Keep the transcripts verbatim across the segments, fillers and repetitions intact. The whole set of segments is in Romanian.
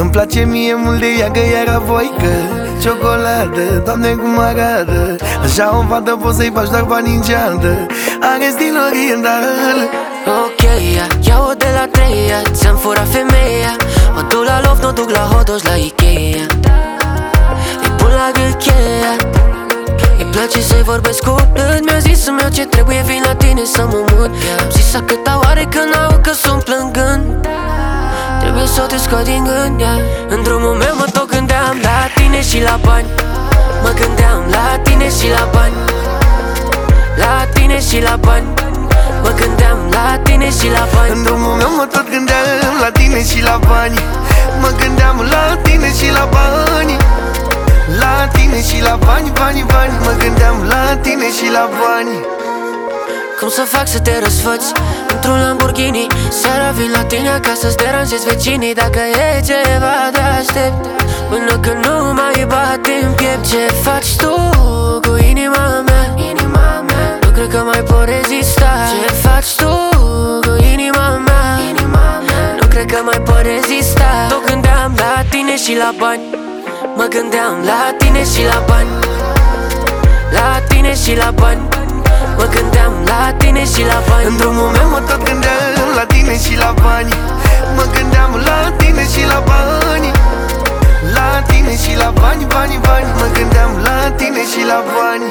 Îmi place mie mult de ea că era voică. Ciocoladă, Doamne cum arată. Așa o fată poți să-i faci doar bani în geantă. Are stil oriental. Ok, ia-o de la treia, ți-am furat femeia. O duc la loft, o duc la Hodos, la Ikea. Îi pun la gât cheia. Îi place să-i vorbesc cu plânt. Mi-a zis să-mi iau ce trebuie, vin la tine să mă mut. Am zis a câta oare că n-au că sunt plângând. Trebuie să o te scot din gând, yeah. În drumul meu mă tot gândeam la tine și la bani. Mă gândeam la tine și la bani. La tine și la bani. Mă gândeam la tine și la bani. În drumul meu mă tot gândeam la tine și la bani. Mă gândeam la tine și la bani. La tine și la bani, bani, bani. Mă gândeam la tine și la bani. Cum să fac să te răsfăți într-un Lamborghini? Seara vin la tine ca să-ți deranjezi vecinii. Dacă e ceva de aștept până când nu mai bate în piept. Ce faci tu cu inima mea? Inima mea. Nu cred că mai pot rezista. Ce faci tu cu inima mea? Inima mea. Nu cred că mai pot rezista. Tot gândeam la tine și la bani. Mă gândeam la tine și la bani. La tine și la bani. Mă gândeam la tine și la bani. În drumul meu mă tot gândeam la tine și la bani. Mă gândeam la tine și la bani. La tine și la bani, bani, bani. Mă gândeam la tine și la bani.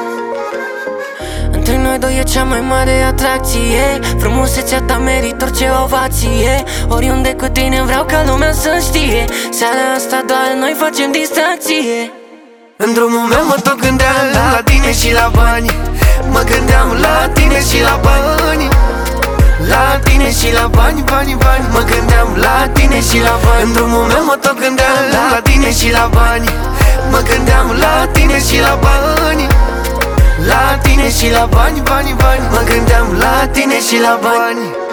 Între noi doi e cea mai mare atracție. Frumusețea ta merită orice ovație. Oriunde cu tine vreau ca lumea să știe. Seara asta doar noi facem distracție. În drumul meu mă tot gândeam la tine și la bani. Mă gândeam la tine și la bani. La tine și la bani, bani, bani. Mă gândeam la tine și la bani. În drumul meu mă tot gândeam la tine și la bani. Mă gândeam la tine și la bani. La tine și la bani, bani, bani. Mă gândeam la tine și la bani.